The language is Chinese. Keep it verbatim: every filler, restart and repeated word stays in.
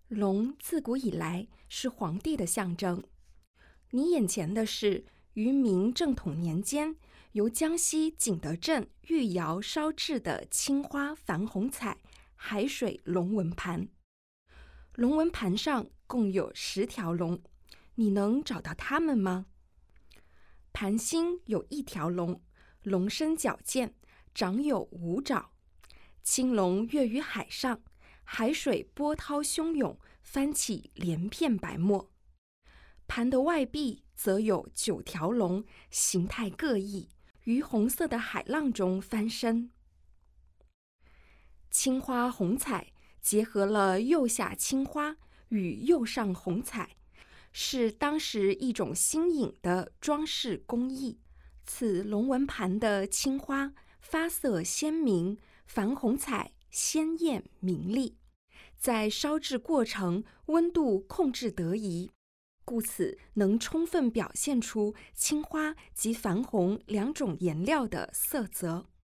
龙自古以来是皇帝的象征。你眼前的是于明正统年间由江西景德镇御窑烧制的青花矾红彩海水龙纹盘。龙纹盘上共有十条龙，你能找到它们吗？盘心有一条龙，龙身矫健，长有五爪。青龙跃于海上，海水波涛汹涌，翻起连片白沫。盘的外壁则有九条龙，形态各异，于红色的海浪中翻身。青花红彩结合了釉下青花与釉上红彩，是当时一种新颖的装饰工艺。此龙纹盘的青花发色鲜明，矾红彩鲜艳明丽，在烧制过程温度控制得宜，故此能充分表现出青花及矾红两种颜料的色泽。